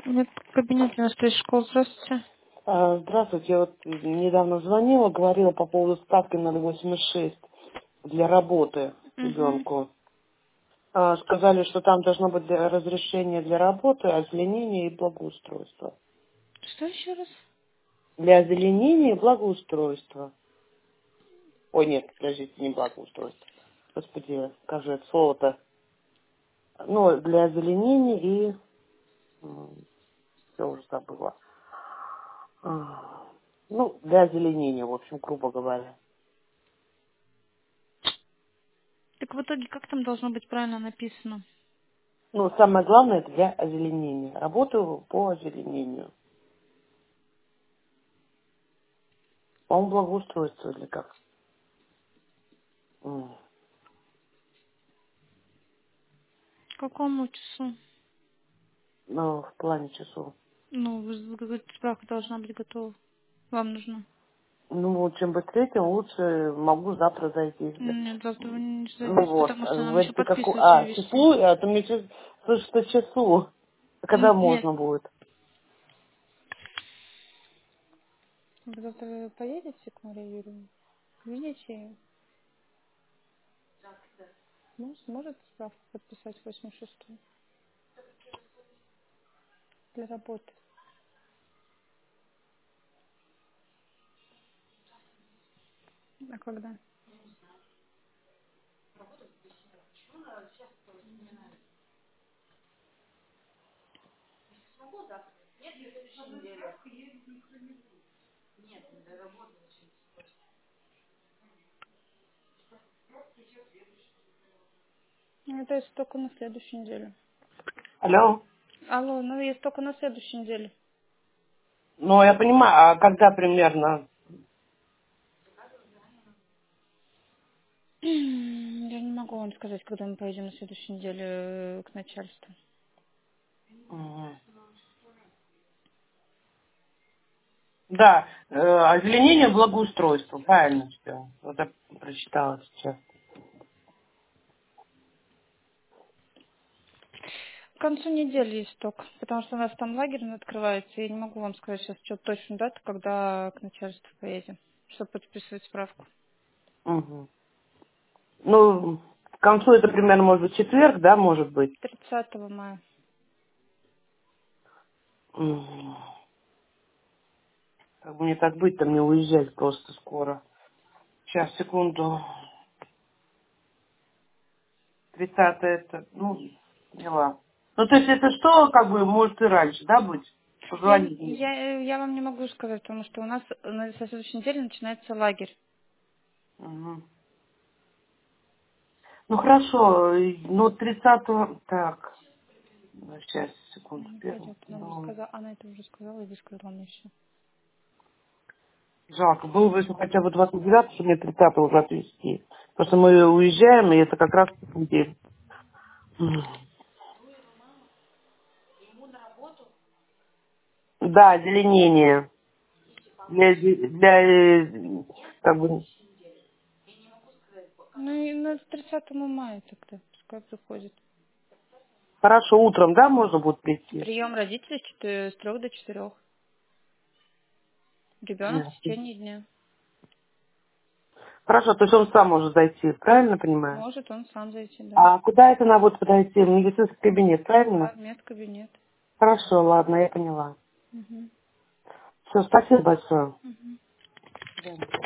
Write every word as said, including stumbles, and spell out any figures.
Нет, кабинет девяносто школ. Здравствуйте. А, Здравствуйте, я вот недавно звонила, говорила по поводу ставки ноль восемьдесят шесть для работы Угу. ребенку. А, Сказали, что там должно быть для- разрешение для работы, озеленения и благоустройства. Что еще раз? Для озеленения и благоустройства. Ой, нет, подождите, не благоустройство. Господи, как же это слово-то? Ну, для озеленения и... Все уже забыла. А, Ну, для озеленения, в общем, грубо говоря. Так в итоге как там должно быть правильно написано? Ну, самое главное, это для озеленения. Работаю по озеленению. По-моему, благоустройство или как? М. К какому часу? Ну, в плане часов. Ну, вы вы говорите, справка должна быть готова. Вам нужно. Ну, вот чем быстрее, тем лучше. Могу завтра зайти. Если... Нет, завтра вы не Ну зайдете, вот, потому а что вы нам еще говорите, какую... подписывать ее А, вести. часу? А то мне сейчас... Слушай, что часу? А когда Н- Нет. можно будет? Вы завтра поедете к Марии Юрьевне? Видите ее? Может, может справку подписать восемьдесят шестую для работы? А когда? Ну, это если только на следующей неделе. Алло? Алло, ну есть только на следующей неделе. Ну, я понимаю, а когда примерно? Я не могу вам сказать, когда мы поедем на следующей неделе э, к начальству. Мгм. Да, э, озеленение, благоустройство. Правильно все. Вот я прочитала сейчас. К концу недели есть только, потому что у нас там лагерь открывается, и я не могу вам сказать сейчас что точную дату, когда к начальству поедем, чтобы подписывать справку. Мгм. Ну, к концу это примерно, может быть, четверг, да, может быть? тридцатого мая. Мгм. Как бы мне так быть, там не уезжать просто скоро. Сейчас, секунду. Тридцатое это, ну, поняла. Ну, то есть это что, как бы, может и раньше, да, быть? Я, Позвонить мне. я, я вам не могу сказать, потому что у нас на со следующей неделе начинается лагерь. Мгм. Ну, хорошо, и- ну, тридцатого, так, ну, сейчас, секунду, Не первый, пойдет, она уже ну, сказала, она это уже сказала и высказала мне все. жалко, было бы, если хотя бы двадцать девятого, чтобы мне тридцатого уже отвезти. Потому что мы уезжаем, и это как раз неделя. Мгм. Да, озеленение. Для, для, э, как бы, Ну и на тридцатого мая тогда, пускай приходит. хорошо, утром, да, можно будет прийти? Прием родителей с четы- с трех до четырех. Ребенок в Ясно. течение дня. Хорошо, то есть он сам может зайти, правильно понимаю? Может он сам зайти, да. А куда это надо будет подойти? В медицинский кабинет, Да, правильно? в медкабинет. Хорошо, ладно, я поняла. Угу. Все, спасибо большое. Угу. Да.